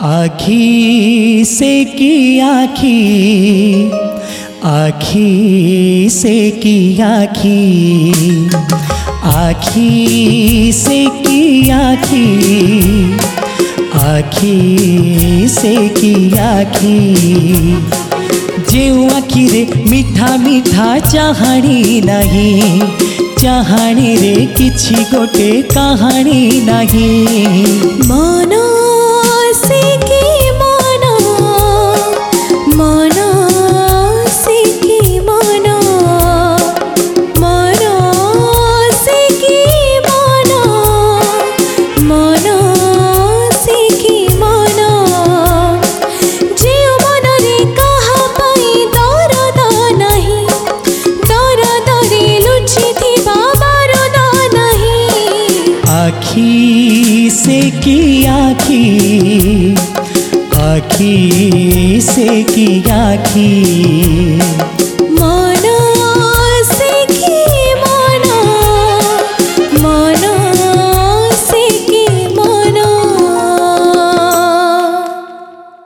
आखी से की आखी, आखी से की आखी, आखी से की आखी, आखी से की आखी। जेउ आखी रे मीठा मीठा चाहाणी नहीं, चाहाणी रे किछि गोटे कहानी नहीं। मन से की मन, मन से की मन, मन से की मन, मन से की मन। जेउ मन रे कहा पाई दरद नहीं, दरद रे लुचि थिबा बारद नहीं। आखी से की आखी, आखी से की आखी।